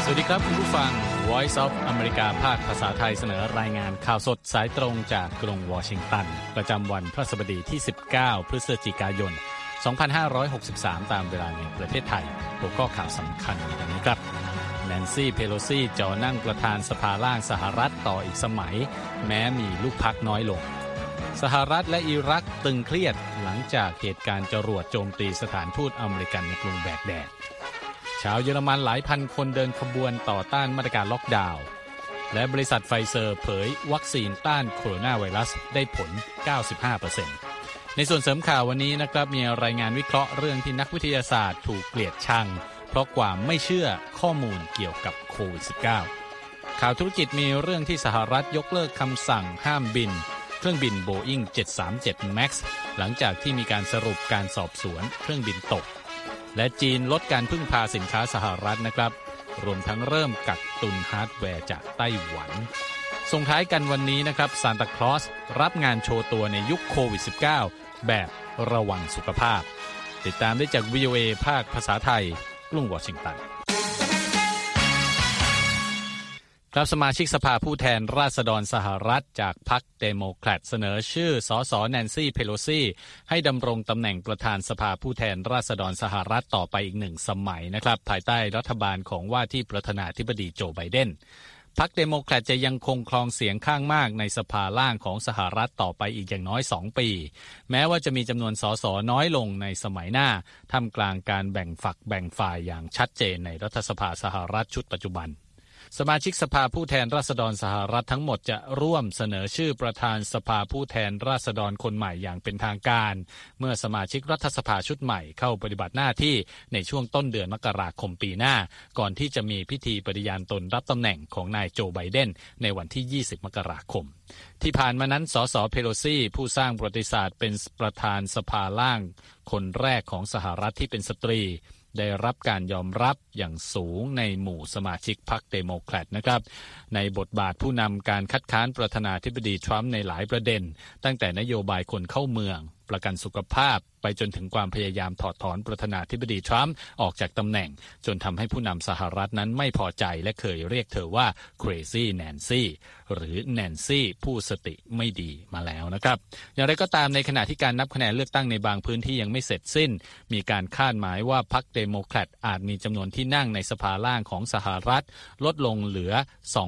วัสดีครับคุณผู้ฟัง Voice of America ภาคภาษาไทยเสนอรายงานข่าวสดสายตรงจากกรุงวอชิงตันประจำวันพฤหัสบดีที่19พฤศจิกายน2563ตามเวลาในประเทศไทยหัวข้อข่าวสำคัญดังนี้ครับแนนซี่เพโลซีจ่อนั่งประธานสภาล่างสหรัฐต่ออีกสมัยแม้มีลูกพรรคน้อยลงสหรัฐและอิรักตึงเครียดหลังจากเหตุการณ์จรวดโจมตีสถานทูตอเมริกันในกรุงแบกแดดชาวเยอรมันหลายพันคนเดินขบวนต่อต้านมาตรการล็อกดาวน์และบริษัทไฟเซอร์เผยวัคซีนต้านโคโรนาไวรัสได้ผล 95% ในส่วนเสริมข่าววันนี้นะครับมีรายงานวิเคราะห์เรื่องที่นักวิทยาศาสตร์ถูกเกลียดชังเพราะความไม่เชื่อข้อมูลเกี่ยวกับโควิด -19 ข่าวธุรกิจมีเรื่องที่สหรัฐยกเลิกคำสั่งห้ามบินเครื่องบิน Boeing 737 MAX หลังจากที่มีการสรุปการสอบสวนเครื่องบินตกและจีนลดการพึ่งพาสินค้าสหรัฐนะครับรวมทั้งเริ่มกักตุนฮาร์ดแวร์จากไต้หวันส่งท้ายกันวันนี้นะครับซานตาคลอสรับงานโชว์ตัวในยุคโควิด -19 แบบระวังสุขภาพติดตามได้จาก VOA ภาคภาษาไทยกรุงวอชิงตันครับสมาชิกสภาผู้แทนราษฎรสหรัฐจากพรรคเดโมแครตเสนอชื่อสสแนนซี่เพโลซีให้ดำรงตำแหน่งประธานสภาผู้แทนราษฎรสหรัฐต่อไปอีก1 สมัยนะครับภายใต้รัฐบาลของว่าที่ประธานาธิบดีโจไบเดนพรรคเดโมแครตจะยังคงครองเสียงข้างมากในสภาล่างของสหรัฐต่อไปอีกอย่างน้อย2 ปีแม้ว่าจะมีจำนวนสสน้อยลงในสมัยหน้าท่ามกลางการแบ่งฝักแบ่งฝ่ายอย่างชัดเจนในรัฐสภาสหรัฐชุดปัจจุบันสมาชิกสภาผู้แทนราษฎรสหรัฐทั้งหมดจะร่วมเสนอชื่อประธานสภาผู้แทนราษฎรคนใหม่อย่างเป็นทางการเมื่อสมาชิกรัฐสภาชุดใหม่เข้าปฏิบัติหน้าที่ในช่วงต้นเดือนมกราคมปีหน้าก่อนที่จะมีพิธีปฏิญาณตนรับตำแหน่งของนายโจไบเดนในวันที่20 มกราคมที่ผ่านมานั้นสสเพโลซีผู้สร้างประวัติศาสตร์เป็นประธานสภาล่างคนแรกของสหรัฐที่เป็นสตรีได้รับการยอมรับอย่างสูงในหมู่สมาชิกพรรคเดโมแครตนะครับในบทบาทผู้นำการคัดค้านประธานาธิบดีทรัมป์ในหลายประเด็นตั้งแต่นโยบายคนเข้าเมืองประกันสุขภาพไปจนถึงความพยายามถอดถอนประธานาธิบดีทรัมป์ออกจากตำแหน่งจนทำให้ผู้นำสหรัฐนั้นไม่พอใจและเคยเรียกเธอว่า Crazy Nancy หรือ Nancy ผู้สติไม่ดีมาแล้วนะครับอย่างไรก็ตามในขณะที่การนับคะแนนเลือกตั้งในบางพื้นที่ยังไม่เสร็จสิ้นมีการคาดหมายว่าพรรคเดโมแครตอาจมีจำนวนที่นั่งในสภาล่างของสหรัฐลดลงเหลือ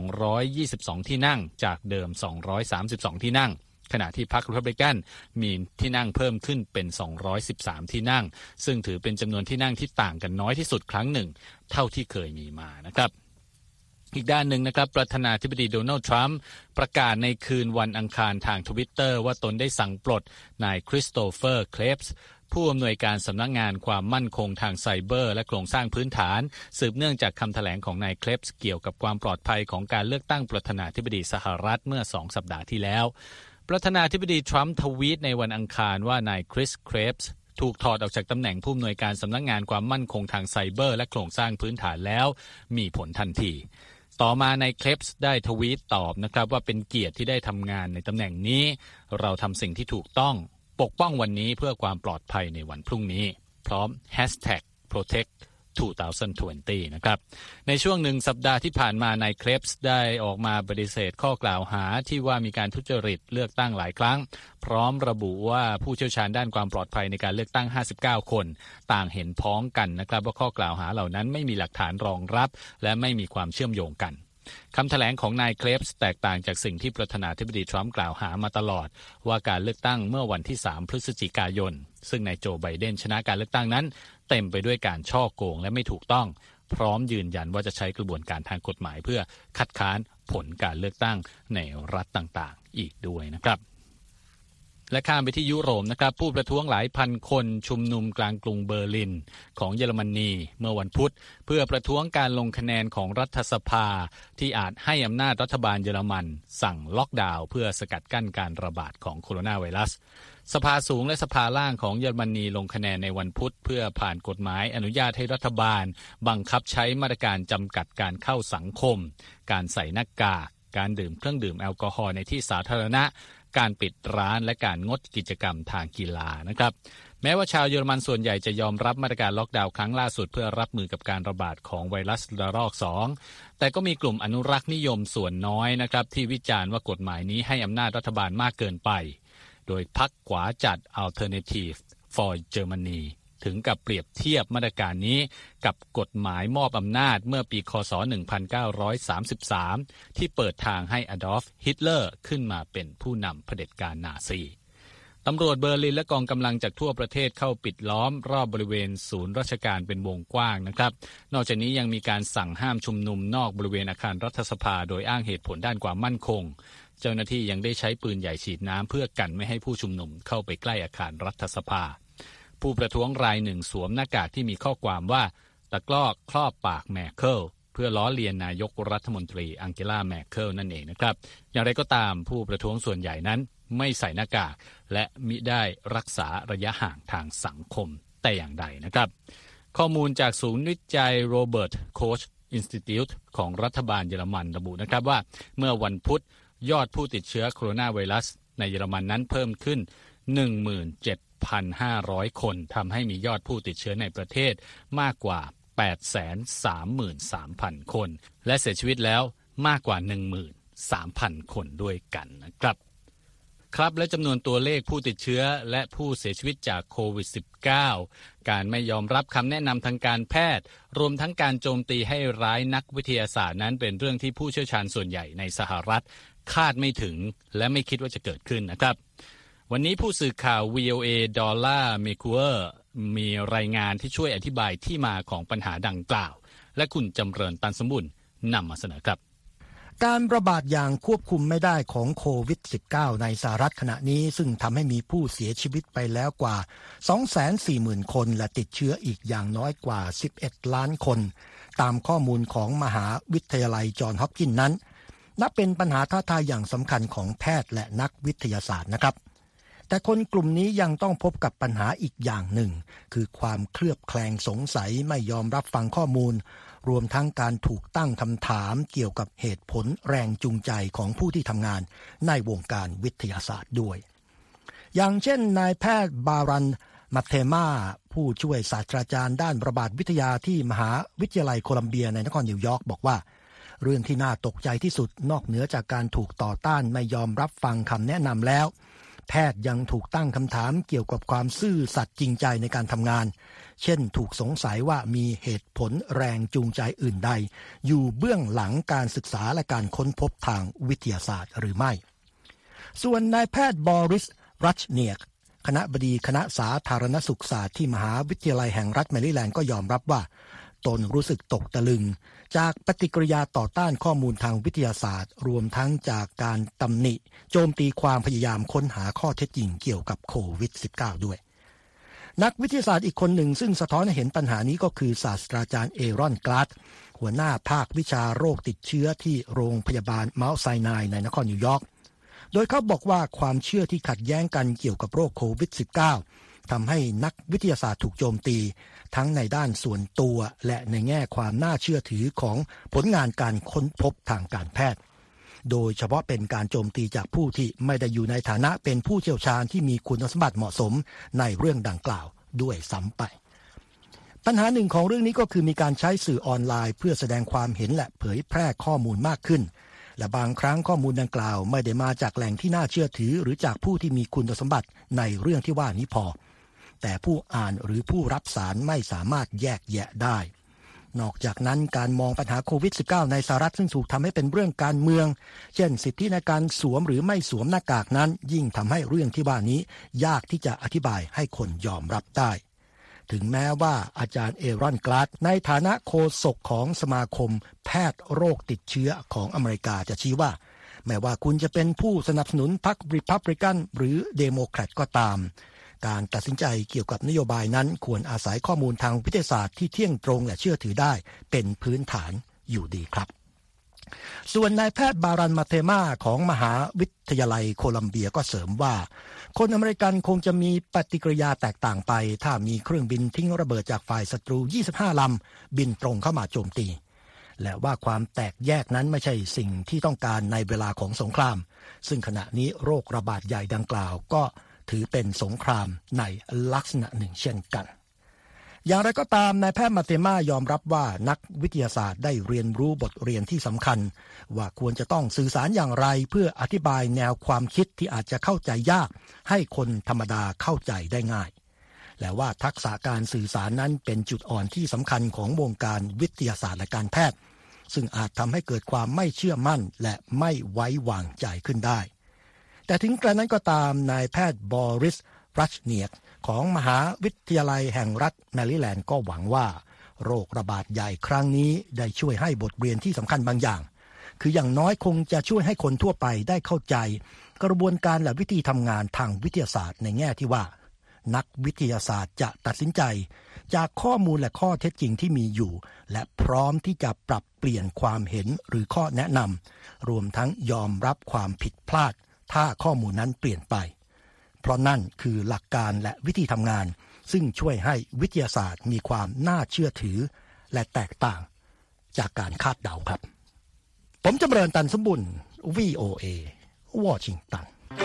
222ที่นั่งจากเดิม232ที่นั่งขณะที่พรรครีพับลิกันมีที่นั่งเพิ่มขึ้นเป็น213ที่นั่งซึ่งถือเป็นจำนวนที่นั่งที่ต่างกันน้อยที่สุดครั้งหนึ่งเท่าที่เคยมีมานะครับอีกด้านหนึ่งนะครับประธานาธิบดีโดนัลด์ทรัมป์ประกาศในคืนวันอังคารทาง Twitter ว่าตนได้สั่งปลดนายคริสโตเฟอร์เคลปส์ผู้อำนวยการสำนักงานความมั่นคงทางไซเบอร์และโครงสร้างพื้นฐานสืบเนื่องจากคำแถลงของนายเคลปส์เกี่ยวกับความปลอดภัยของการเลือกตั้งประธานาธิบดีสหรัฐเมื่อ2 สัปดาห์ที่แล้วประธานาธิบดีทรัมป์ทวีตในวันอังคารว่านายคริสเครปส์ถูกถอดออกจากตำแหน่งผู้อำนวยการสำนักงานความมั่นคงทางไซเบอร์และโครงสร้างพื้นฐานแล้วมีผลทันทีต่อมานายเคลปส์ได้ทวีตตอบนะครับว่าเป็นเกียรติที่ได้ทำงานในตำแหน่งนี้เราทำสิ่งที่ถูกต้องปกป้องวันนี้เพื่อความปลอดภัยในวันพรุ่งนี้พร้อม #protect 2020 นะครับในช่วง1 สัปดาห์ที่ผ่านมานายเคลปส์ได้ออกมาปฏิเสธข้อกล่าวหาที่ว่ามีการทุจริตเลือกตั้งหลายครั้งพร้อมระบุว่าผู้เชี่ยวชาญด้านความปลอดภัยในการเลือกตั้ง59คนต่างเห็นพ้องกันนะครับว่าข้อกล่าวหาเหล่านั้นไม่มีหลักฐานรองรับและไม่มีความเชื่อมโยงกันคำแถลงของนายเคลปส์แตกต่างจากสิ่งที่ประธานาธิบดีทรัมป์กล่าวหามาตลอดว่าการเลือกตั้งเมื่อวันที่3 พฤศจิกายนซึ่งนายโจไบเดนชนะการเลือกตั้งนั้นเต็มไปด้วยการฉ้อโกงและไม่ถูกต้องพร้อมยืนยันว่าจะใช้กระบวนการทางกฎหมายเพื่อคัดค้านผลการเลือกตั้งในรัฐต่างๆอีกด้วยนะครับและข้ามไปที่ยุโรปนะครับผู้ประท้วงหลายพันคนชุมนุมกลางกรุงเบอร์ลินของเยอรมนีเมื่อวันพุธเพื่อประท้วงการลงคะแนนของรัฐสภาที่อาจให้อำนาจรัฐบาลเยอรมันสั่งล็อกดาวน์เพื่อสกัดกั้นการระบาดของโคโรนาไวรัสสภาสูงและสภาล่างของเยอรมนีลงคะแนนในวันพุธเพื่อผ่านกฎหมายอนุญาตให้รัฐบาลบังคับใช้มาตรการจำกัดการเข้าสังคมการใส่หน้ากากการดื่มเครื่องดื่มแอลกอฮอล์ในที่สาธารณะการปิดร้านและการงดกิจกรรมทางกีฬานะครับแม้ว่าชาวเยอรมันส่วนใหญ่จะยอมรับมาตรการล็อกดาวน์ครั้งล่าสุดเพื่อรับมือกับการระบาดของไวรัสระลอก 2แต่ก็มีกลุ่มอนุรักษ์นิยมส่วนน้อยนะครับที่วิจารณ์ว่ากฎหมายนี้ให้อำนาจรัฐบาลมากเกินไปโดยพรรคขวาจัด Alternative for Germany ถึงกับเปรียบเทียบมาตรการนี้กับกฎหมายมอบอำนาจเมื่อปีคศ 1933 ที่เปิดทางให้อดอล์ฟ ฮิตเลอร์ขึ้นมาเป็นผู้นำเผด็จการนาซีตำรวจเบอร์ลินและกองกำลังจากทั่วประเทศเข้าปิดล้อมรอบบริเวณศูนย์ราชการเป็นวงกว้างนะครับนอกจากนี้ยังมีการสั่งห้ามชุมนุมนอกบริเวณอาคารรัฐสภาโดยอ้างเหตุผลด้านความมั่นคงเจ้าหน้าที่ยังได้ใช้ปืนใหญ่ฉีดน้ำเพื่อกันไม่ให้ผู้ชุมนุมเข้าไปใกล้อาคารรัฐสภาผู้ประท้วงรายหนึ่งสวมหน้ากากที่มีข้อความว่าตะกร้อครอบปากแมคเคิลเพื่อล้อเลียนนายกรัฐมนตรีอังเกลาแมคเคิลนั่นเองนะครับอย่างไรก็ตามผู้ประท้วงส่วนใหญ่นั้นไม่ใส่หน้ากากและมิได้รักษาระยะห่างทางสังคมแต่อย่างใดนะครับข้อมูลจากศูนย์วิจัยโรเบิร์ตโคชอินสติทิวต์ของรัฐบาลเยอรมันระบุนะครับว่าเมื่อวันพุธยอดผู้ติดเชื้อโคโรนาไวรัสในเยอรมันนั้นเพิ่มขึ้น 17,500 คนทำให้มียอดผู้ติดเชื้อในประเทศมากกว่า 833,000 คนและเสียชีวิตแล้วมากกว่า 13,000 คนด้วยกันนะครับครับและจำนวนตัวเลขผู้ติดเชื้อและผู้เสียชีวิตจากโควิด -19 การไม่ยอมรับคำแนะนำทางการแพทย์รวมทั้งการโจมตีให้ร้ายนักวิทยาศาสตร์นั้นเป็นเรื่องที่ผู้เชี่ยวชาญส่วนใหญ่ในสหรัฐคาดไม่ถึงและไม่คิดว่าจะเกิดขึ้นนะครับวันนี้ผู้สื่อข่าว VOA ดอลลาร์เมคัวร์มีรายงานที่ช่วยอธิบายที่มาของปัญหาดังกล่าวและคุณจำเริญตันสมบุญนำมาเสนอครับการระบาดอย่างควบคุมไม่ได้ของโควิด -19 ในสหรัฐขณะนี้ซึ่งทำให้มีผู้เสียชีวิตไปแล้วกว่า 240,000 คนและติดเชื้ออีกอย่างน้อยกว่า 11 ล้านคนตามข้อมูลของมหาวิทยาลัยจอห์นฮอปกินส์นั้นนับเป็นปัญหาท้าทายอย่างสำคัญของแพทย์และนักวิทยาศาสตร์นะครับแต่คนกลุ่มนี้ยังต้องพบกับปัญหาอีกอย่างหนึ่งคือความเคลือบแคลงสงสัยไม่ยอมรับฟังข้อมูลรวมทั้งการถูกตั้งคำถามเกี่ยวกับเหตุผลแรงจูงใจของผู้ที่ทำงานในวงการวิทยาศาสตร์ด้วยอย่างเช่นนายแพทย์บารันมัตเทมาผู้ช่วยศาสตราจารย์ด้านระบาดวิทยาที่มหาวิทยาลัยโคลัมเบียในนครนิวยอร์กบอกว่าเรื่องที่น่าตกใจที่สุดนอกเหนือจากการถูกต่อต้านไม่ยอมรับฟังคำแนะนำแล้วแพทย์ยังถูกตั้งคำถามเกี่ยวกับความซื่อสัตย์จริงใจในการทำงานเช่นถูกสงสัยว่ามีเหตุผลแรงจูงใจอื่นใดอยู่เบื้องหลังการศึกษาและการค้นพบทางวิทยาศาสตร์หรือไม่ส่วนนายแพทย์บอริส รัชเนียกคณบดีคณะสาธารณสุขศาสตร์ที่มหาวิทยาลัยแห่งรัฐแมริแลนด์ก็ยอมรับว่าตนรู้สึกตกตะลึงจากปฏิกิริยาต่อต้านข้อมูลทางวิทยาศาสตร์รวมทั้งจากการตำหนิโจมตีความพยายามค้นหาข้อเท็จจริงเกี่ยวกับโควิด -19 ด้วยนักวิทยาศาสตร์อีกคนหนึ่งซึ่งสะท้อนให้เห็นปัญหานี้ก็คือศาสตราจารย์เอรอน กลาดหัวหน้าภาควิชาโรคติดเชื้อที่โรงพยาบาลเมาท์ไซนายในนครนิวยอร์กโดยเขาบอกว่าความเชื่อที่ขัดแย้งกันเกี่ยวกับโรคโควิด -19 ทำให้นักวิทยาศาสตร์ถูกโจมตีทั้งในด้านส่วนตัวและในแง่ความน่าเชื่อถือของผลงานการค้นพบทางการแพทย์โดยเฉพาะเป็นการโจมตีจากผู้ที่ไม่ได้อยู่ในฐานะเป็นผู้เชี่ยวชาญที่มีคุณสมบัติเหมาะสมในเรื่องดังกล่าวด้วยซ้ำไปปัญหาหนึ่งของเรื่องนี้ก็คือมีการใช้สื่อออนไลน์เพื่อแสดงความเห็นและเผยแพร่ข้อมูลมากขึ้นและบางครั้งข้อมูลดังกล่าวไม่ได้มาจากแหล่งที่น่าเชื่อถือหรือจากผู้ที่มีคุณสมบัติในเรื่องที่ว่านี้พอแต่ผู้อ่านหรือผู้รับสารไม่สามารถแยกแยะได้นอกจากนั้นการมองปัญหาโควิด -19 ในสหรัฐซึ่งถูกทำให้เป็นเรื่องการเมืองเช่นสิทธิในการสวมหรือไม่สวมหน้ากากนั้นยิ่งทำให้เรื่องที่ว่านี้ยากที่จะอธิบายให้คนยอมรับได้ถึงแม้ว่าอาจารย์เอรอน กลาดในฐานะโฆษกของสมาคมแพทย์โรคติดเชื้อของอเมริกาจะชี้ว่าแม้ว่าคุณจะเป็นผู้สนับสนุนพรรครีพับลิกันหรือเดโมแครตก็ตามการตัดสินใจเกี่ยวกับนโยบายนั้นควรอาศัยข้อมูลทางวิทยาศาสตร์ที่เที่ยงตรงและเชื่อถือได้เป็นพื้นฐานอยู่ดีครับส่วนนายแพทย์บารัน มาเทมาของมหาวิทยาลัยโคลัมเบียก็เสริมว่าคนอเมริกันคงจะมีปฏิกิริยาแตกต่างไปถ้ามีเครื่องบินทิ้งระเบิดจากฝ่ายศัตรู25ลำบินตรงเข้ามาโจมตีและว่าความแตกแยกนั้นไม่ใช่สิ่งที่ต้องการในเวลาของสงครามซึ่งขณะนี้โรคระบาดใหญ่ดังกล่าวก็ถือเป็นสงครามในลักษณะหนึ่งเช่นกันอย่างไรก็ตามนายแพทย์มาเตม่ายอมรับว่านักวิทยาศาสตร์ได้เรียนรู้บทเรียนที่สำคัญว่าควรจะต้องสื่อสารอย่างไรเพื่ออธิบายแนวความคิดที่อาจจะเข้าใจยากให้คนธรรมดาเข้าใจได้ง่ายและว่าทักษะการสื่อสารนั้นเป็นจุดอ่อนที่สำคัญของวงการวิทยาศาสตร์และการแพทย์ซึ่งอาจทำให้เกิดความไม่เชื่อมั่นและไม่ไว้วางใจขึ้นได้แต่ถึงกระนั้นก็ตามนายแพทย์บอริส รัชเนียกของมหาวิทยาลัยแห่งรัฐแมริแลนด์ก็หวังว่าโรคระบาดใหญ่ครั้งนี้ได้ช่วยให้บทเรียนที่สำคัญบางอย่างคืออย่างน้อยคงจะช่วยให้คนทั่วไปได้เข้าใจกระบวนการและวิธีทำงานทางวิทยาศาสตร์ในแง่ที่ว่านักวิทยาศาสตร์จะตัดสินใจจากข้อมูลและข้อเท็จจริงที่มีอยู่และพร้อมที่จะปรับเปลี่ยนความเห็นหรือข้อแนะนำรวมทั้งยอมรับความผิดพลาดถ้าข้อมูลนั้นเปลี่ยนไปเพราะนั่นคือหลักการและวิธีทำงานซึ่งช่วยให้วิทยาศาสตร์มีความน่าเชื่อถือและแตกต่างจากการคาดเดาครับผมจำเริญตันสมบุญ VOA วอชิงตัน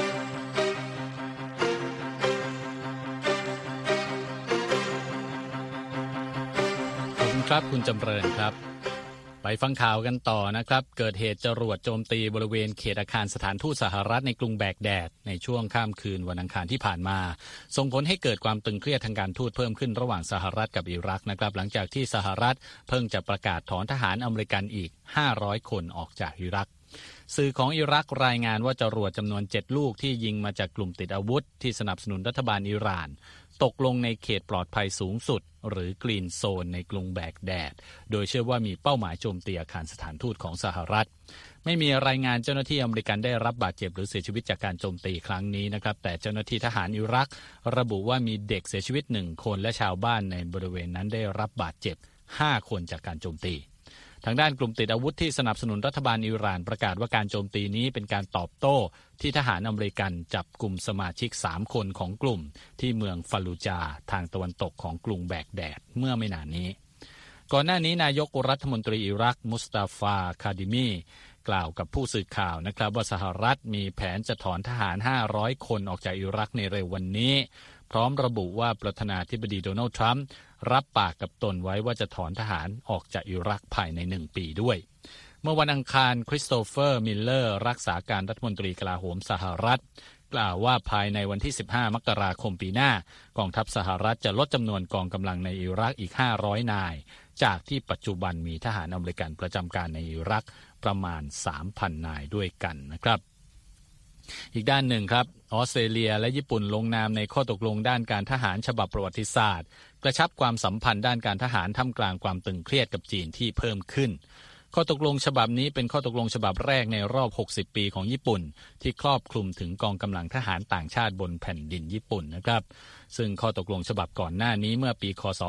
ขอบคุณครับคุณจำเริญครับไปฟังข่าวกันต่อนะครับเกิดเหตุจรวดโจมตีบริเวณเขตอาคารสถานทูตสหรัฐในกรุงแบกแดดในช่วงค่ำคืนวันอังคารที่ผ่านมาส่งผลให้เกิดความตึงเครียดทางการทูตเพิ่มขึ้นระหว่างสหรัฐกับอิรักนะครับหลังจากที่สหรัฐเพิ่งจะประกาศถอนทหารอเมริกันอีก500คนออกจากอิรักสื่อของอิรักรายงานว่าจรวดจำนวน7ลูกที่ยิงมาจากกลุ่มติดอาวุธที่สนับสนุนรัฐบาลอิหร่านตกลงในเขตปลอดภัยสูงสุดหรือกรีนโซนในกรุงแบกแดดโดยเชื่อว่ามีเป้าหมายโจมตีอาคารสถานทูตของสหรัฐไม่มีรายงานเจ้าหน้าที่อเมริกันได้รับบาดเจ็บหรือเสียชีวิตจากการโจมตีครั้งนี้นะครับแต่เจ้าหน้าที่ทหารอิรักระบุว่ามีเด็กเสียชีวิต1คนและชาวบ้านในบริเวณนั้นได้รับบาดเจ็บ5คนจากการโจมตีทางด้านกลุ่มติดอาวุธที่สนับสนุนรัฐบาลอิหร่านประกาศว่าการโจมตีนี้เป็นการตอบโต้ที่ทหารอเมริกันจับกลุ่มสมาชิก3คนของกลุ่มที่เมืองฟาลูจาทางตะวันตกของกรุงแบกแดดเมื่อไม่นานนี้ก่อนหน้านี้นายกรัฐมนตรีอิรักมุสตาฟาคาดิมีกล่าวกับผู้สื่อข่าวนะครับว่าสหรัฐมีแผนจะถอนทหาร500คนออกจากอิรักในเร็ววันนี้พร้อมระบุว่าประธานาธิบดีโดนัลด์ทรัมป์รับปากกับตนไว้ว่าจะถอนทหารออกจากอิรักภายใน1 ปีด้วยเมื่อวันอังคารคริสโตเฟอร์มิลเลอร์รักษาการรัฐมนตรีกลาโหมสหรัฐกล่าวว่าภายในวันที่15มกราคมปีหน้ากองทัพสหรัฐจะลดจำนวนกองกำลังในอิรักอีก500นายจากที่ปัจจุบันมีทหารอเมริกันประจำการในอิรักประมาณ 3,000 นายด้วยกันนะครับอีกด้านหนึ่งครับออสเตรเลียและญี่ปุ่นลงนามในข้อตกลงด้านการทหารฉบับประวัติศาสตร์กระชับความสัมพันธ์ด้านการทหารท่ามกลางความตึงเครียดกับจีนที่เพิ่มขึ้นข้อตกลงฉบับนี้เป็นข้อตกลงฉบับแรกในรอบ60ปีของญี่ปุ่นที่ครอบคลุมถึงกองกำลังทหารต่างชาติบนแผ่นดินญี่ปุ่นนะครับซึ่งข้อตกลงฉบับก่อนหน้านี้เมื่อปีคศ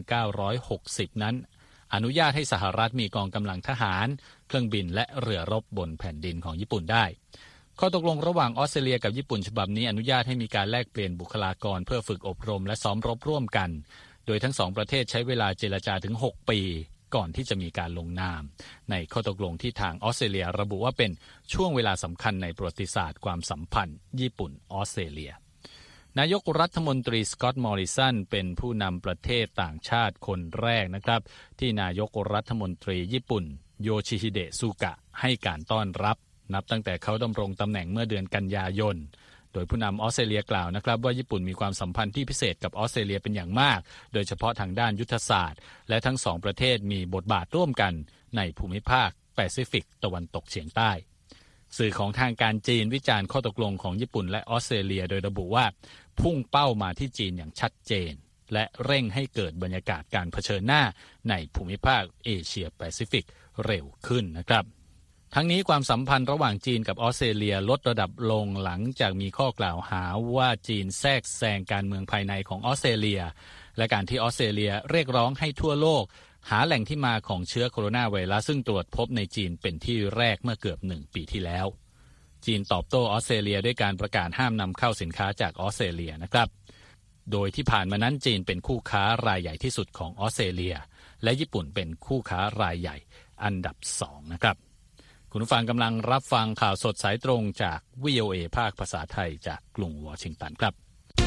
1960นั้นอนุญาตให้สหรัฐมีกองกำลังทหารเครื่องบินและเรือรบบนแผ่นดินของญี่ปุ่นได้ข้อตกลงระหว่างออสเตรเลียกับญี่ปุ่นฉบับนี้อนุญาตให้มีการแลกเปลี่ยนบุคลากรเพื่อฝึกอบรมและซ้อมรบร่วมกันโดยทั้ง2ประเทศใช้เวลาเจรจาถึง6ปีก่อนที่จะมีการลงนามในข้อตกลงที่ทางออสเตรเลียระบุว่าเป็นช่วงเวลาสำคัญในประวัติศาสตร์ความสัมพันธ์ญี่ปุ่นออสเตรเลียนายกรัฐมนตรีสก็อตต์มอริสันเป็นผู้นำประเทศต่างชาติคนแรกนะครับที่นายกรัฐมนตรีญี่ปุ่นโยชิฮิเดะซุกะให้การต้อนรับนับตั้งแต่เขาดำรงตำแหน่งเมื่อเดือนกันยายนโดยผู้นำออสเตรเลียกล่าวนะครับว่าญี่ปุ่นมีความสัมพันธ์ที่พิเศษกับออสเตรเลียเป็นอย่างมากโดยเฉพาะทางด้านยุทธศาสตร์และทั้ง2ประเทศมีบทบาทร่วมกันในภูมิภาคแปซิฟิกตะวันตกเฉียงใต้สื่อของทางการจีนวิจารณ์ข้อตกลงของญี่ปุ่นและออสเตรเลียโดยระบุว่าพุ่งเป้ามาที่จีนอย่างชัดเจนและเร่งให้เกิดบรรยากาศการเผชิญหน้าในภูมิภาคเอเชียแปซิฟิกเร็วขึ้นนะครับทั้งนี้ความสัมพันธ์ระหว่างจีนกับออสเตรเลียลดระดับลงหลังจากมีข้อกล่าวหาว่าจีนแทรกแซงการเมืองภายในของออสเตรเลียและการที่ออสเตรเลียเรียกร้องให้ทั่วโลกหาแหล่งที่มาของเชื้อโคโรนาไวรัสซึ่งตรวจพบในจีนเป็นที่แรกเมื่อเกือบ1 ปีที่แล้วจีนตอบโต้ออสเตรเลียด้วยการประกาศห้ามนำเข้าสินค้าจากออสเตรเลียนะครับโดยที่ผ่านมานั้นจีนเป็นคู่ค้ารายใหญ่ที่สุดของออสเตรเลียและญี่ปุ่นเป็นคู่ค้ารายใหญ่อันดับ2นะครับคุณผู้ฟังกำลังรับฟังข่าวสดสายตรงจาก VOA ภาคภาษาไทยจากกรุงวอชิงตันครับ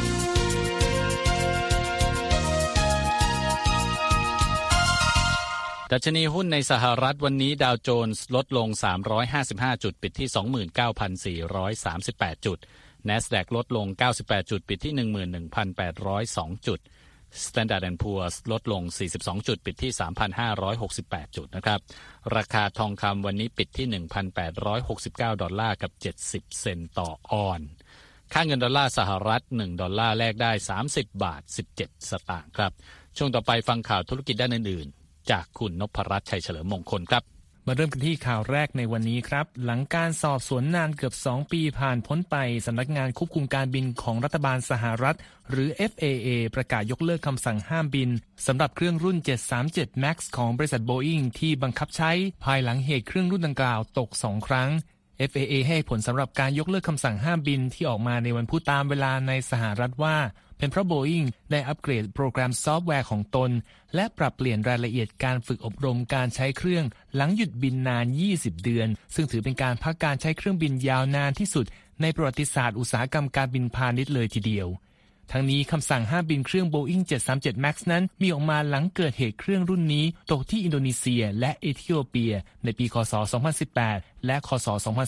ดัชนีหุ้นในสหรัฐวันนี้ดาวโจนส์ลดลง355จุดปิดที่ 29,438 จุด NASDAQ ลดลง98จุดปิดที่ 11,802 จุด Standard & Poor's ลดลง42จุดปิดที่ 3,568 จุดนะครับราคาทองคำวันนี้ปิดที่ 1,869 ดอลลาร์กับ70เซนต์ต่อออนซ์ค่าเงินดอลลาร์สหรัฐ1ดอลลาร์แลกได้30 บาท 17 สตางค์ครับช่วงต่อไปฟังข่าวธุรกิจด้านอื่นๆจากคุณนพรัตน์ชัยเฉลิมมงคลครับมาเริ่มกันที่ข่าวแรกในวันนี้ครับหลังการสอบสวนนานเกือบ2ปีผ่านพ้นไปสำนักงานควบคุมการบินของรัฐบาลสหรัฐหรือ FAA ประกาศยกเลิกคำสั่งห้ามบินสำหรับเครื่องรุ่น737 MAX ของบริษัท Boeing ที่บังคับใช้ภายหลังเหตุเครื่องรุ่นดังกล่าวตก2ครั้ง FAA ให้ผลสำหรับการยกเลิกคำสั่งห้ามบินที่ออกมาในวันพุธตามเวลาในสหรัฐว่าเป็นเพราะ Boeing ได้อัปเกรดโปรแกรมซอฟต์แวร์ของตนและปรับเปลี่ยนรายละเอียดการฝึกอบรมการใช้เครื่องหลังหยุดบินนาน20เดือนซึ่งถือเป็นการพักการใช้เครื่องบินยาวนานที่สุดในประวัติศาสตร์อุตสาหกรรมการบินพาณิชย์เลยทีเดียวทั้งนี้คำสั่งห้ามบินเครื่อง Boeing 737 MAX นั้นมีออกมาหลังเกิดเหตุเครื่องรุ่นนี้ตกที่อินโดนีเซียและเอธิโอเปียในปีคศ 2018 และคศ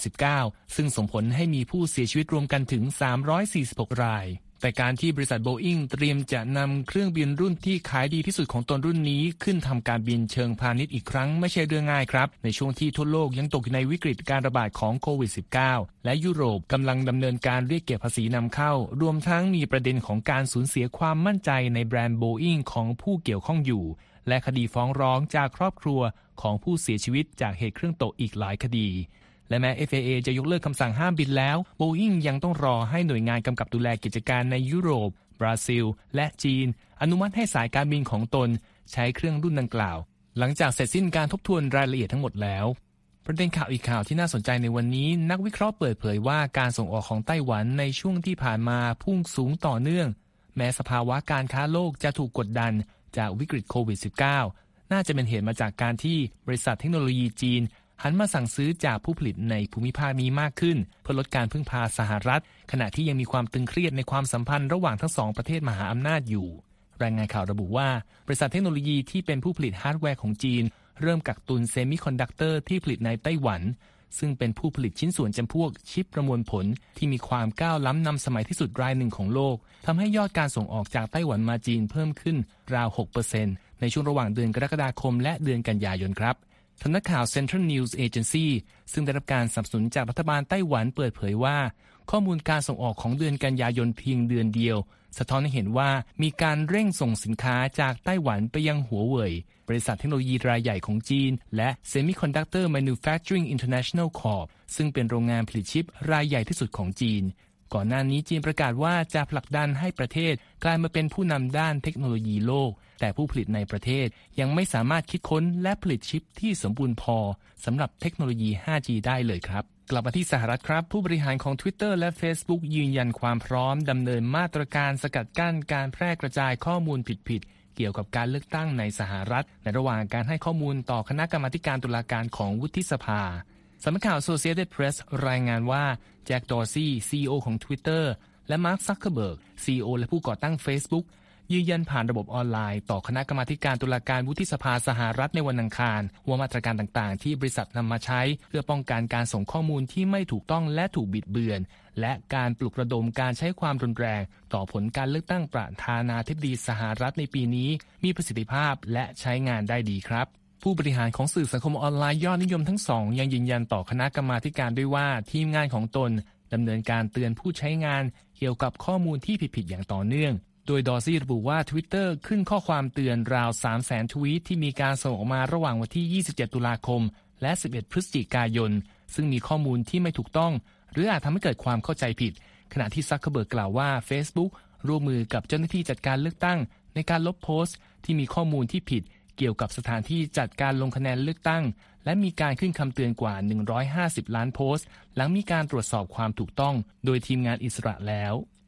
2019 ซึ่งส่งผลให้มีผู้เสียชีวิตรวมกันถึง346รายแต่การที่บริษัท Boeing เตรียมจะนำเครื่องบินรุ่นที่ขายดีที่สุดของตนรุ่นนี้ขึ้นทำการบินเชิงพาณิชย์อีกครั้งไม่ใช่เรื่องง่ายครับในช่วงที่ทั่วโลกยังตกอยู่ในวิกฤตการระบาดของโควิด -19 และยุโรปกำลังดำเนินการเรียกเก็บภาษีนำเข้ารวมทั้งมีประเด็นของการสูญเสียความมั่นใจในแบรนด์ Boeing ของผู้เกี่ยวข้องอยู่และคดีฟ้องร้องจากครอบครัวของผู้เสียชีวิตจากเหตุเครื่องตกอีกหลายคดีและแม้ FAA จะยกเลิกคำสั่งห้ามบินแล้ว Boeing ยังต้องรอให้หน่วยงานกำกับดูแลกิจการในยุโรปบราซิลและจีนอนุมัติให้สายการบินของตนใช้เครื่องรุ่นดังกล่าวหลังจากเสร็จสิ้นการทบทวนรายละเอียดทั้งหมดแล้วประเด็นข่าวอีกข่าวที่น่าสนใจในวันนี้นักวิเคราะห์เปิดเผยว่าการส่งออกของไต้หวันในช่วงที่ผ่านมาพุ่งสูงต่อเนื่องแม้สภาวะการค้าโลกจะถูกกดดันจากวิกฤตโควิด -19 น่าจะเป็นเหตุมาจากการที่บริษัทเทคโนโลยีจีนหันมาสั่งซื้อจากผู้ผลิตในภูมิภาคนี้มากขึ้นเพื่อลดการพึ่งพาสหรัฐขณะที่ยังมีความตึงเครียดในความสัมพันธ์ระหว่างทั้งสองประเทศมหาอำนาจอยู่รายงานข่าวระบุว่าบริษัทเทคโนโลยีที่เป็นผู้ผลิตฮาร์ดแวร์ของจีนเริ่มกักตุนเซมิคอนดักเตอร์ที่ผลิตในไต้หวันซึ่งเป็นผู้ผลิตชิ้นส่วนจำพวกชิปประมวลผลที่มีความก้าวล้ำนำสมัยที่สุดรายหนึ่งของโลกทำให้ยอดการส่งออกจากไต้หวันมาจีนเพิ่มขึ้นราว 6% ในช่วงระหว่างเดือนกรกฎาคมและเดือนกันยายนครับสำนักข่าว Central News Agency ซึ่งได้รับการสนับสนุนจากรัฐบาลไต้หวันเปิดเผยว่าข้อมูลการส่งออกของเดือนกันยายนเพียงเดือนเดียวสะท้อนให้เห็นว่ามีการเร่งส่งสินค้าจากไต้หวันไปยังหัวเว่ยบริษัทเทคโนโลยีรายใหญ่ของจีนและ Semiconductor Manufacturing International Corp ซึ่งเป็นโรงงานผลิตชิปรายใหญ่ที่สุดของจีนก่อนหน้านี้จีนประกาศว่าจะผลักดันให้ประเทศกลายมาเป็นผู้นำด้านเทคโนโลยีโลกแต่ผู้ผลิตในประเทศยังไม่สามารถคิดค้นและผลิตชิปที่สมบูรณ์พอสำหรับเทคโนโลยี 5G ได้เลยครับกลับมาที่สหรัฐครับผู้บริหารของ Twitter และ Facebook ยืนยันความพร้อมดำเนินมาตรการสกัดกั้นการแพร่กระจายข้อมูลผิดๆเกี่ยวกับการเลือกตั้งในสหรัฐในระหว่างการให้ข้อมูลต่อคณะกรรมาการตุลาการของวุฒิสภาสำนักข่าว Associated Press รายงานว่าแจ็ค ดอร์ซี่ CEO ของ Twitter และมาร์ค ซักเคอร์เบิร์ก CEO และผู้ก่อตั้ง Facebook ยืนยันผ่านระบบออนไลน์ต่อคณะกรรมาการตุลาการวุฒิสภาสหรัฐในวันอังคารว่ามาตรการต่างๆที่บริษัทนำมาใช้เพื่อป้องกันการส่งข้อมูลที่ไม่ถูกต้องและถูกบิดเบือนและการปลุกระดมการใช้ความรุนแรงต่อผลการเลือกตั้งประธานาธิบดีสหรัฐในปีนี้มีประสิทธิภาพและใช้งานได้ดีครับผู้บริหารของสื่อสังคมออนไลน์ยอดนิยมทั้งสองยังยืนยันต่อคณะกรรมาการด้วยว่าทีมงานของตนดำเนินการเตือนผู้ใช้งานเกี่ยวกับข้อมูลที่ผิดๆอย่างต่อเนื่องโดยดอร์ซี่ระบุว่า Twitter ขึ้นข้อความเตือนราว 300,000 ทวีตที่มีการส่งออกมาระหว่างวันที่ 27 ตุลาคมและ 11 พฤศจิกายนซึ่งมีข้อมูลที่ไม่ถูกต้องหรืออาจทำให้เกิดความเข้าใจผิดขณะที่ซักเคอร์เบิร์กกล่าวว่า Facebook ร่วมมือกับเจ้าหน้าที่จัดการเลือกตั้งในการลบโพสต์ที่มีข้อมูลที่ผิดเกี่ยวกับสถานที่จัดการลงคะแนนเลือกตั้งและมีการขึ้นคำเตือนกว่า150ล้านโพสต์หลังมีการตรวจสอบความถูกต้องโดยทีมงานอิสระแล้ว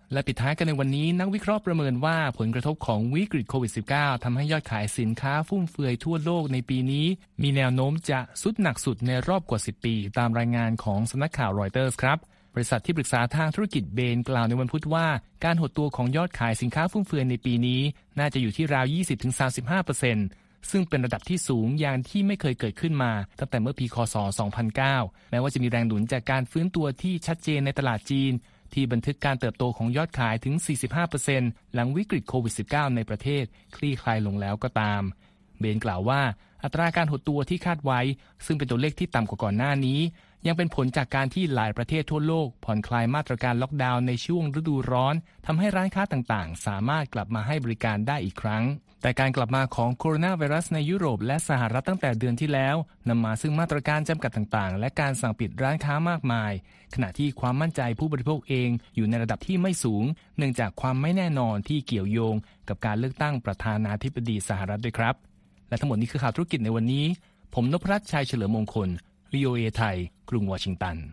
และปิดท้ายกันในวันนี้นักวิเคราะห์ประเมินว่าผลกระทบของวิกฤตโควิด -19 ทำให้ยอดขายสินค้าฟุ่มเฟือยทั่วโลกในปีนี้มีแนวโน้มจะสุดหนักสุดในรอบกว่า10ปีตามรายงานของสำนักข่าวรอยเตอร์สครับบริษัทที่ปรึกษาทางธุรกิจเบนกล่าวในวันพุธว่าการหดตัวของยอดขายสินค้าฟุ่มเฟือยในปีนี้น่าจะอยู่ที่ราว 20-35%ซึ่งเป็นระดับที่สูงอย่างที่ไม่เคยเกิดขึ้นมาตั้งแต่เมื่อปีค.ศ. 2009 แม้ว่าจะมีแรงหนุนจากการฟื้นตัวที่ชัดเจนในตลาดจีนที่บันทึกการเติบโตของยอดขายถึง 45% หลังวิกฤตโควิด -19 ในประเทศคลี่คลายลงแล้วก็ตามเบนกล่าวว่าอัตราการหดตัวที่คาดไว้ซึ่งเป็นตัวเลขที่ต่ำกว่าก่อนหน้านี้ยังเป็นผลจากการที่หลายประเทศทั่วโลกผ่อนคลายมาตรการล็อกดาวน์ในช่วงฤดูร้อนทำให้ร้านค้าต่างๆสามารถกลับมาให้บริการได้อีกครั้งแต่การกลับมาของโคโรนาไวรัสในยุโรปและสหรัฐตั้งแต่เดือนที่แล้วนำมาซึ่งมาตรการจำกัดต่างๆและการสั่งปิดร้านค้ามากมายขณะที่ความมั่นใจผู้บริโภคเองอยู่ในระดับที่ไม่สูงเนื่องจากความไม่แน่นอนที่เกี่ยวโยงกับการเลือกตั้งประธานาธิบดีสหรัฐด้วยครับและทั้งหมดนี้คือข่าวธุรกิจในวันนี้ผมนพรัตน์ชัยเฉลิมมงคล VOA ไทยกรุงวอชิงตัน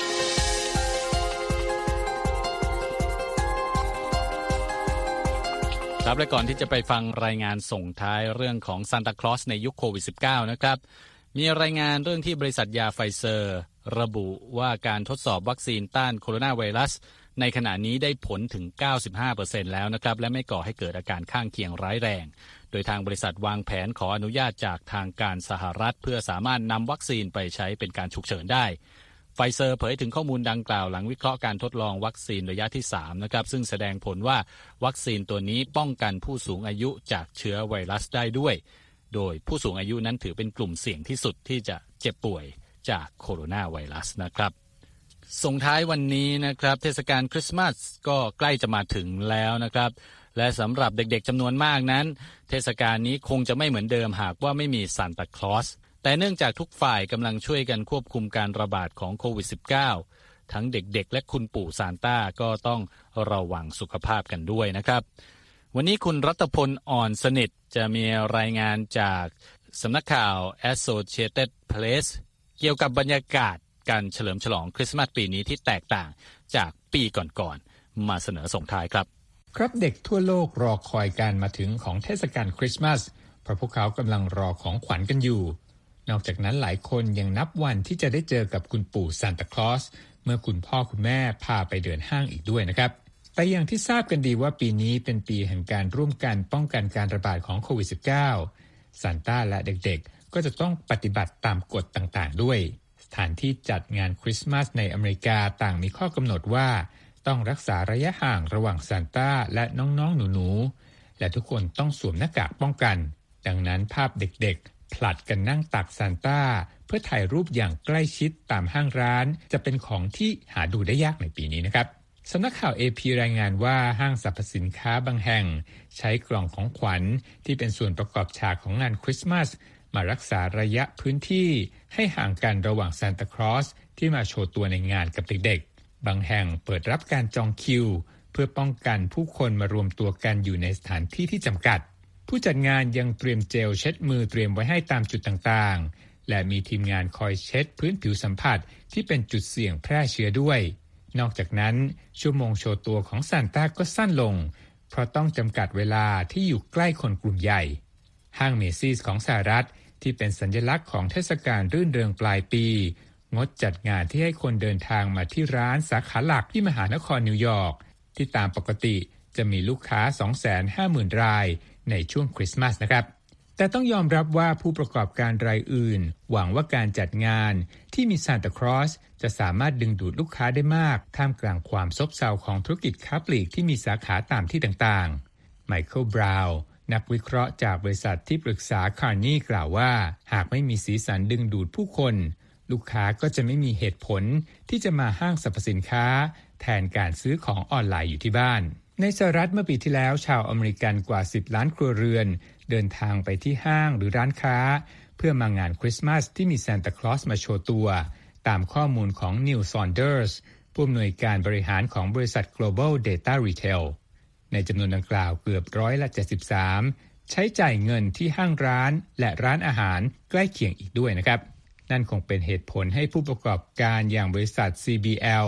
ครับและก่อนที่จะไปฟังรายงานส่งท้ายเรื่องของซานตาคลอสในยุคโควิด -19 นะครับมีรายงานเรื่องที่บริษัทยาไฟเซอร์ระบุว่าการทดสอบวัคซีนต้านโคโรนาไวรัสในขณะนี้ได้ผลถึง 95% แล้วนะครับและไม่ก่อให้เกิดอาการข้างเคียงร้ายแรงโดยทางบริษัทวางแผนขออนุญาตจากทางการสหรัฐเพื่อสามารถนำวัคซีนไปใช้เป็นการฉุกเฉินได้ไฟเซอร์เผยถึงข้อมูลดังกล่าวหลังวิเคราะห์การทดลองวัคซีนระยะที่ 3 นะครับซึ่งแสดงผลว่าวัคซีนตัวนี้ป้องกันผู้สูงอายุจากเชื้อไวรัสได้ด้วยโดยผู้สูงอายุนั้นถือเป็นกลุ่มเสี่ยงที่สุดที่จะเจ็บป่วยจากโคโรนาไวรัสนะครับส่งท้ายวันนี้นะครับเทศกาลคริสต์มาสก็ใกล้จะมาถึงแล้วนะครับและสำหรับเด็กๆจำนวนมากนั้นเทศกาลนี้คงจะไม่เหมือนเดิมหากว่าไม่มีซานตาคลอสแต่เนื่องจากทุกฝ่ายกำลังช่วยกันควบคุมการระบาดของโควิด -19 ทั้งเด็กๆและคุณปู่ซานต้าก็ต้องระวังสุขภาพกันด้วยนะครับวันนี้คุณรัตพลอ่อนสนิทจะมีรายงานจากสำนักข่าว Associated Press เกี่ยวกับบรรยากาศการเฉลิมฉลองคริสต์มาสปีนี้ที่แตกต่างจากปีก่อนๆมาเสนอส่งท้ายครับครับเด็กทั่วโลกรอคอยการมาถึงของเทศกาลคริสต์มาสเพราะพวกเขากำลังรอของขวัญกันอยู่นอกจากนั้นหลายคนยังนับวันที่จะได้เจอกับคุณปู่ซานตาคลอสเมื่อคุณพ่อคุณแม่พาไปเดินห้างอีกด้วยนะครับแต่อย่างที่ทราบกันดีว่าปีนี้เป็นปีแห่งการร่วมกันป้องกันการระบาดของโควิด -19 ซานต้าและเด็กๆก็จะต้องปฏิบัติตามกฎต่างๆด้วยสถานที่จัดงานคริสต์มาสในอเมริกาต่างมีข้อกำหนดว่าต้องรักษาระยะห่างระหว่างซานต้าและน้องๆหนูๆและทุกคนต้องสวมหน้ากากป้องกันดังนั้นภาพเด็กๆผลัดกันนั่งตักซานต้าเพื่อถ่ายรูปอย่างใกล้ชิดตามห้างร้านจะเป็นของที่หาดูได้ยากในปีนี้นะครับสำนักข่าว AP รายงานว่าห้างสรรพสินค้าบางแห่งใช้กล่องของขวัญที่เป็นส่วนประกอบฉากของงานคริสต์มาสมารักษาระยะพื้นที่ให้ห่างกันระหว่างซานตาคลอสที่มาโชว์ตัวในงานกับเด็กๆบางแห่งเปิดรับการจองคิวเพื่อป้องกันผู้คนมารวมตัวกันอยู่ในสถานที่ที่จำกัดผู้จัดงานยังเตรียมเจลเช็ดมือเตรียมไว้ให้ตามจุดต่างๆและมีทีมงานคอยเช็ดพื้นผิวสัมผัสที่เป็นจุดเสี่ยงแพร่เชื้อด้วยนอกจากนั้นชั่วโมงโชว์ตัวของซานต้าก็สั้นลงเพราะต้องจำกัดเวลาที่อยู่ใกล้คนกลุ่มใหญ่ห้างเมซี่ของสหรัฐที่เป็นสัญลักษณ์ของเทศกาลรื่นเริงปลายปีงดจัดงานที่ให้คนเดินทางมาที่ร้านสาขาหลักที่มหานครนิวยอร์กที่ตามปกติจะมีลูกค้า 250,000 รายในช่วงคริสต์มาสนะครับแต่ต้องยอมรับว่าผู้ประกอบการรายอื่นหวังว่าการจัดงานที่มีซานตาคลอสจะสามารถดึงดูดลูกค้าได้มากท่ามกลางความซบเซาของธุรกิจค้าปลีกที่มีสาขาตามที่ต่างๆไมเคิลบราวน์นักวิเคราะห์จากบริษัทที่ปรึกษาคาร์นีกล่าวว่าหากไม่มีสีสันดึงดูดผู้คนลูกค้าก็จะไม่มีเหตุผลที่จะมาห้างสรรพสินค้าแทนการซื้อของออนไลน์อยู่ที่บ้านในสหรัฐเมื่อปีที่แล้วชาวอเมริกันกว่า10ล้านครัวเรือนเดินทางไปที่ห้างหรือร้านค้าเพื่อมางานคริสต์มาสที่มีซานตาคลอสมาโชว์ตัวตามข้อมูลของนิวซอนเดอร์สผู้อำนวยการบริหารของบริษัท Global Data Retail ในจำนวนดังกล่าวเกือบ73%ใช้จ่ายเงินที่ห้างร้านและร้านอาหารใกล้เคียงอีกด้วยนะครับนั่นคงเป็นเหตุผลให้ผู้ประกอบการอย่างบริษัท CBL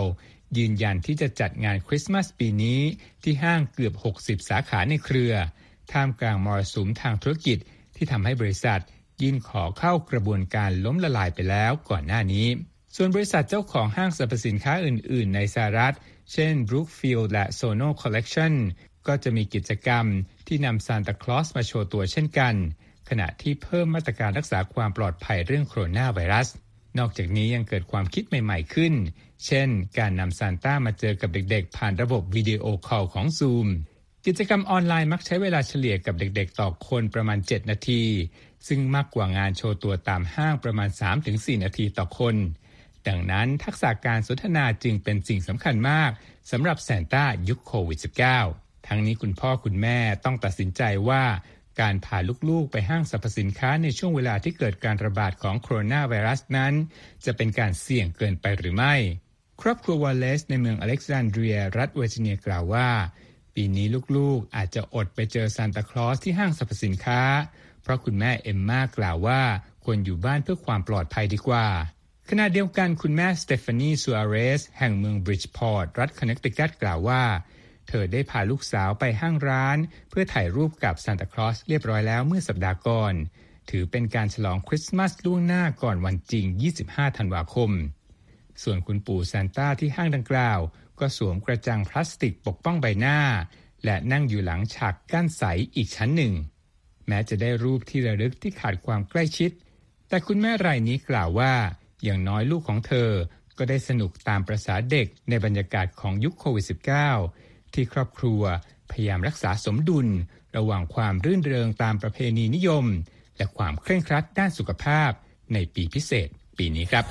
ยืนยันที่จะจัดงานคริสต์มาสปีนี้ที่ห้างเกือบ60สาขาในเครือท่ามกลางมรสุมทางธุรกิจที่ทำให้บริษัทยื่นขอเข้ากระบวนการล้มละลายไปแล้วก่อนหน้านี้ส่วนบริษัทเจ้าของห้างสรรพสินค้าอื่นๆในสหรัฐเช่น Brookfield และ Sono Collection ก็จะมีกิจกรรมที่นำซานตาคลอสมาโชว์ตัวเช่นกันขณะที่เพิ่มมาตรการรักษาความปลอดภัยเรื่องโคโรนาไวรัสนอกจากนี้ยังเกิดความคิดใหม่ๆขึ้นเช่นการนำซานต้ามาเจอกับเด็กๆผ่านระบบวิดีโอคอลของ Zoom กิจกรรมออนไลน์มักใช้เวลาเฉลี่ยกับเด็กๆต่อคนประมาณ7นาทีซึ่งมากกว่างานโชว์ตัวตามห้างประมาณ 3-4 นาทีต่อคนดังนั้นทักษะการสนทนาจึงเป็นสิ่งสำคัญมากสำหรับซานต้ายุคโควิด -19 ทั้งนี้คุณพ่อคุณแม่ต้องตัดสินใจว่าการพาลูกๆไปห้างสรรพสินค้าในช่วงเวลาที่เกิดการระบาดของโคโรนาไวรัสนั้นจะเป็นการเสี่ยงเกินไปหรือไม่ครอบครัววอลเลซในเมืองอเล็กซานเดรียรัฐเวอร์จิเนียกล่าวว่าปีนี้ลูกๆอาจจะอดไปเจอซานตาคลอสที่ห้างสรรพสินค้าเพราะคุณแม่เอมม่ากล่าวว่าควรอยู่บ้านเพื่อความปลอดภัยดีกว่าขณะเดียวกันคุณแม่สเตฟานีซัวเรสแห่งเมืองบริดจ์พอร์ตรัฐคอนเนคติคัตกล่าวว่าเธอได้พาลูกสาวไปห้างร้านเพื่อถ่ายรูปกับซานตาคลอสเรียบร้อยแล้วเมื่อสัปดาห์ก่อนถือเป็นการฉลองคริสต์มาสล่วงหน้าก่อนวันจริง25ธันวาคมส่วนคุณปู่ซานต้าที่ห้างดังกล่าวก็สวมกระจังพลาสติกปกป้องใบหน้าและนั่งอยู่หลังฉากกั้นใสอีกชั้นหนึ่งแม้จะได้รูปที่ระลึกที่ขาดความใกล้ชิดแต่คุณแม่รายนี้กล่าวว่าอย่างน้อยลูกของเธอก็ได้สนุกตามประสาเด็กในบรรยากาศของยุคโควิด -19 ที่ครอบครัวพยายามรักษาสมดุลระหว่างความรื่นเริงตามประเพณีนิยมและความเคร่งครัดด้านสุขภาพในปีพิเศษปีนี้ครับ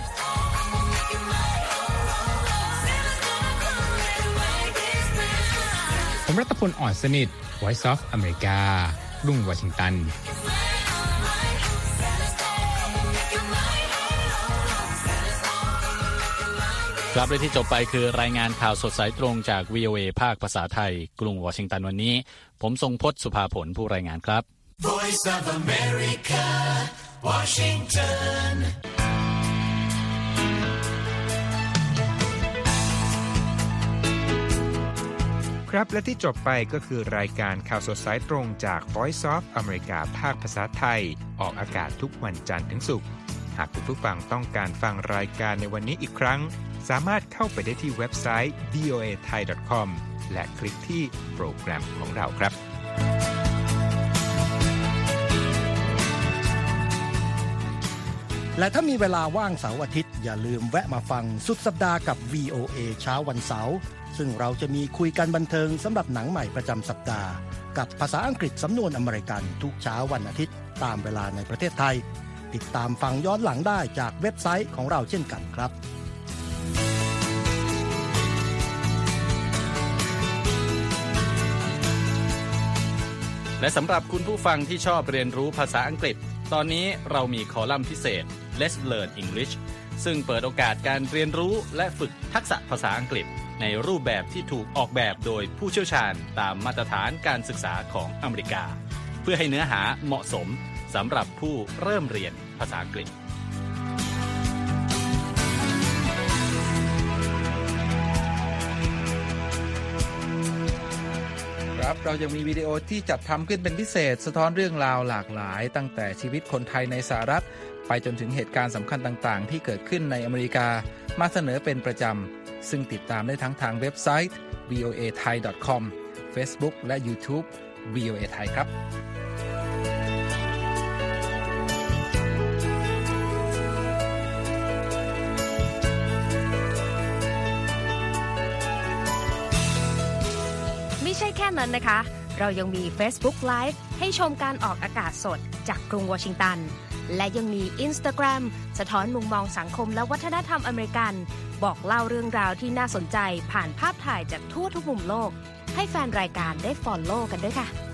ผมรัตพล อ่อนสนิท Voice of America กรุงวอชิงตันครับและที่จบไปคือรายงานข่าวสดสายตรงจาก VOA ภาคภาษาไทยกรุงวอชิงตันวันนี้ผมทรงพจน์สุภาผลผู้รายงานครับ Voice of America Washington ครับและที่จบไปก็คือรายการข่าวสดสายตรงจาก Voice of America ภาคภาษาไทยออกอากาศทุกวันจันทร์ถึงศุกร์หากคุณผู้ฟังต้องการฟังรายการในวันนี้อีกครั้งสามารถเข้าไปได้ที่เว็บไซต์ voathai.com และคลิกที่โปรแกรมของเราครับและถ้ามีเวลาว่างเสาร์อาทิตย์อย่าลืมแวะมาฟังสุดสัปดาห์กับ VOA เช้าวันเสาร์ซึ่งเราจะมีคุยกันบันเทิงสำหรับหนังใหม่ประจำสัปดาห์กับภาษาอังกฤษสำนวนอเมริกันทุกเช้าวันอาทิตย์ตามเวลาในประเทศไทยติดตามฟังย้อนหลังได้จากเว็บไซต์ของเราเช่นกันครับและสำหรับคุณผู้ฟังที่ชอบเรียนรู้ภาษาอังกฤษตอนนี้เรามีคอลัมน์พิเศษ Let's Learn English ซึ่งเปิดโอกาสการเรียนรู้และฝึกทักษะภาษาอังกฤษในรูปแบบที่ถูกออกแบบโดยผู้เชี่ยวชาญตามมาตรฐานการศึกษาของอเมริกาเพื่อให้เนื้อหาเหมาะสมสำหรับผู้เริ่มเรียนภาษาอังกฤษครับเรายังมีวิดีโอที่จัดทำขึ้นเป็นพิเศษสะท้อนเรื่องราวหลากหลายตั้งแต่ชีวิตคนไทยในสหรัฐไปจนถึงเหตุการณ์สำคัญต่างๆที่เกิดขึ้นในอเมริกามาเสนอเป็นประจำซึ่งติดตามได้ทั้งทางเว็บไซต์ voathai.com Facebook และ YouTube VOA Thai ครับไม่ใช่แค่นั้นนะคะเรายังมี Facebook Live ให้ชมการออกอากาศสดจากกรุงวอชิงตันและยังมี Instagram สะท้อนมุมมองสังคมและวัฒนธรรมอเมริกันบอกเล่าเรื่องราวที่น่าสนใจผ่านภาพถ่ายจากทั่วทุกมุมโลกให้แฟนรายการได้ follow กันด้วยค่ะ